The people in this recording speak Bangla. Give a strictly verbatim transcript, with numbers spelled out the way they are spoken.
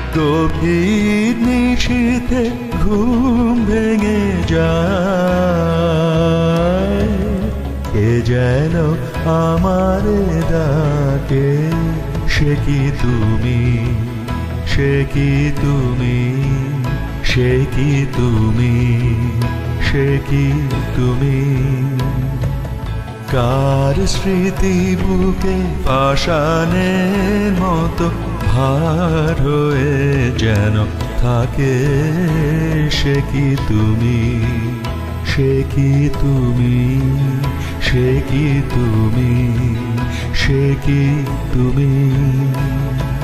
গভীর নিশীথে ঘুম ভেঙে যায়, কে যেন আমারে ডাকে, সে কি তুমি, সে কি তুমি, সে কি তুমি, সে কি তুমি। কার স্মৃতি বুকে পাষাণের মতো ভার হয়ে যেন থাকে, সে কি তুমি, সে কি তুমি, সে কি তুমি, সে কি তুমি।